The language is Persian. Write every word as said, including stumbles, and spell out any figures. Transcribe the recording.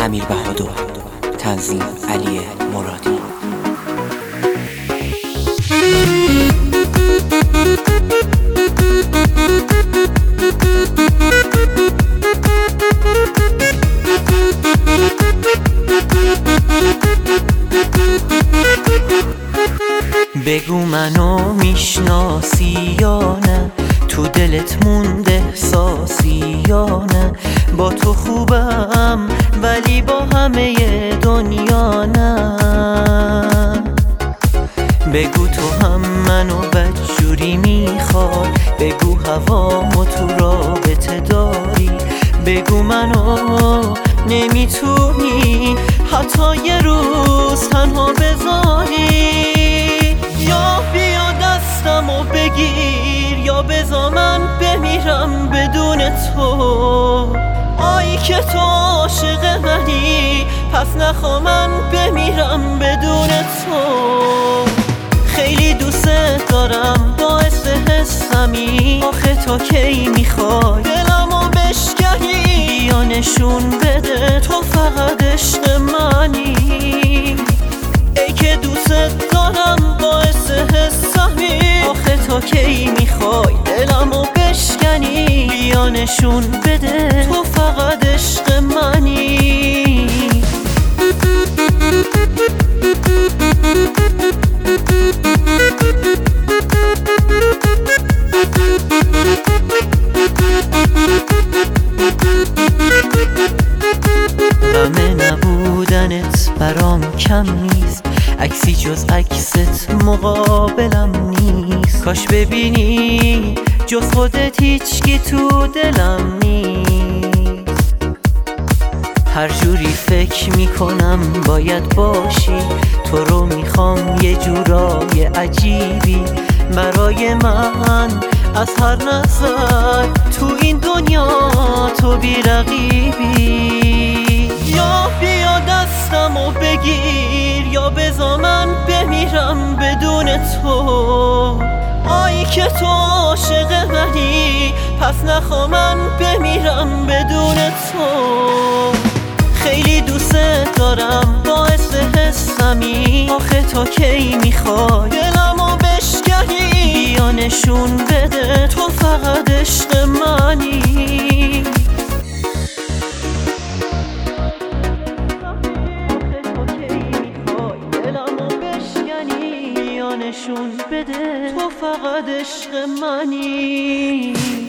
امیر بهادر، تنظیم علی مرادی. بگو منو میشناسی یا نه، تو دلت مونده احساسی یا نه؟ با تو خوبم ولی با همه دنیا نه. بگو تو هم منو بدجوری میخوای، بگو هوامو تو رابطه داری، بگو منو نمیتونی حتی یه روز تنها بذاری. یا بیا دستمو بگیر یا بذار من بمیرم بدون تو. آی که تو عاشق منی پس نخوا من بمیرم بدون تو. خیلی دوست دارم باعث حسمی، آخه تا کی میخوای دلمو بشکنی؟ بیا نشون بده تو فقط عشق منی. ای که دوست دارم باعث حسمی، آخه تا کی میخوای دلمو بشکنی؟ بیا نشون بده تو فقط عشق منی. غم نبودنت برام کم نیست، عکسی جز عکست مقابلم نیست. کاش ببینی جز خودت هیچکی تو دلم نیست. هر جوری فکر میکنم باید باشی، تو رو میخوام یه جورای عجیبی برای من. از هر نظر تو این دنیا تو بی رقیبی. یا بیا دستمو بگیر یا بذار من بمیرم بدون تو. آی که تو عاشق منی پس نخوا من بمیرم بدون تو. خیلی دوست دارم باعث حسمی، آخه تا کی میخوای دلمو بشکنی؟ بیا نشون بده تو فقط عشق منی. نشون بده تو فقط عشق منی.